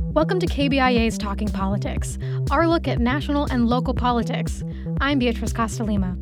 Welcome to KBIA's Talking Politics, our look at national and local politics. I'm Beatrice Costalima.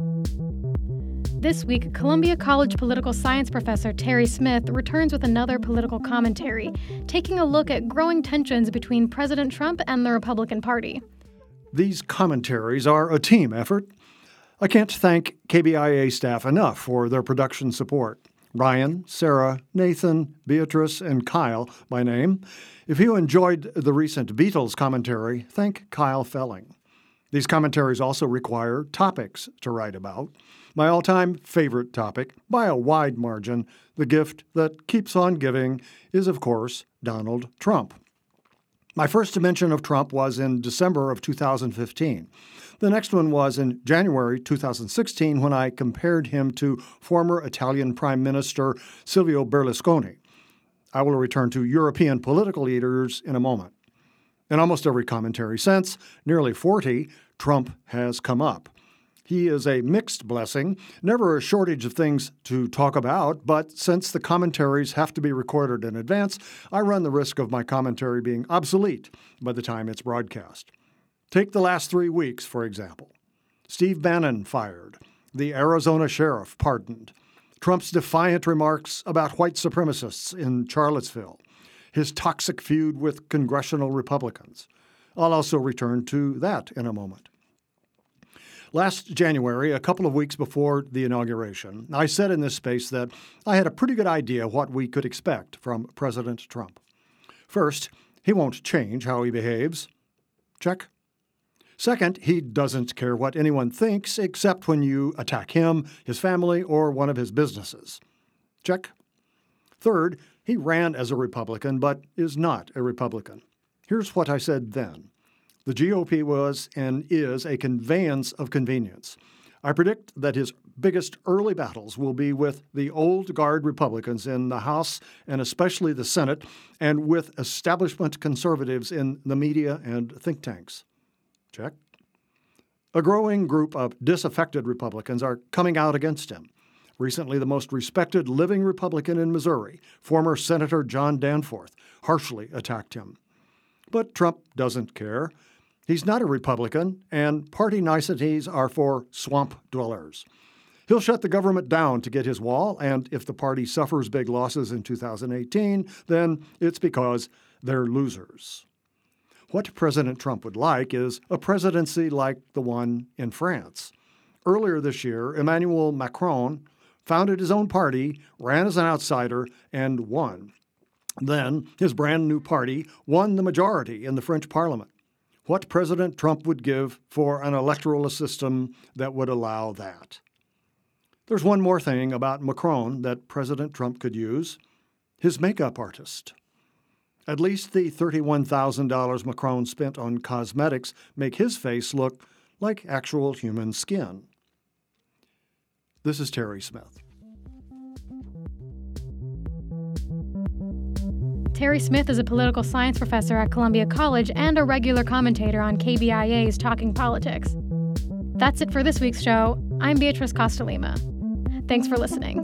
This week, Columbia College political science professor Terry Smith returns with another political commentary, taking a look at growing tensions between President Trump and the Republican Party. These commentaries are a team effort. I can't thank KBIA staff enough for their production support. Ryan, Sarah, Nathan, Beatrice, and Kyle by name. If you enjoyed the recent Beatles commentary, thank Kyle Felling. These commentaries also require topics to write about. My all-time favorite topic, by a wide margin, the gift that keeps on giving, is, of course, Donald Trump. My first mention of Trump was in December of 2015. The next one was in January 2016 when I compared him to former Italian Prime Minister Silvio Berlusconi. I will return to European political leaders in a moment. In almost every commentary since, nearly 40, Trump has come up. He is a mixed blessing, never a shortage of things to talk about, but since the commentaries have to be recorded in advance, I run the risk of my commentary being obsolete by the time it's broadcast. Take the last 3 weeks, for example. Steve Bannon fired. The Arizona sheriff pardoned. Trump's defiant remarks about white supremacists in Charlottesville. His toxic feud with congressional Republicans. I'll also return to that in a moment. Last January, a couple of weeks before the inauguration, I said in this space that I had a pretty good idea what we could expect from President Trump. First, he won't change how he behaves. Check. Second, he doesn't care what anyone thinks except when you attack him, his family, or one of his businesses. Check. Third, he ran as a Republican but is not a Republican. Here's what I said then. The GOP was and is a conveyance of convenience. I predict that his biggest early battles will be with the old guard Republicans in the House and especially the Senate, and with establishment conservatives in the media and think tanks. Check. A growing group of disaffected Republicans are coming out against him. Recently, the most respected living Republican in Missouri, former Senator John Danforth, harshly attacked him. But Trump doesn't care. He's not a Republican, and party niceties are for swamp dwellers. He'll shut the government down to get his wall, and if the party suffers big losses in 2018, then it's because they're losers. What President Trump would like is a presidency like the one in France. Earlier this year, Emmanuel Macron founded his own party, ran as an outsider, and won. Then, his brand new party won the majority in the French Parliament. What President Trump would give for an electoral system that would allow that. There's one more thing about Macron that President Trump could use: his makeup artist. At least the $31,000 Macron spent on cosmetics make his face look like actual human skin. This is Terry Smith. Terry Smith is a political science professor at Columbia College and a regular commentator on KBIA's Talking Politics. That's it for this week's show. I'm Beatrice Costalima. Thanks for listening.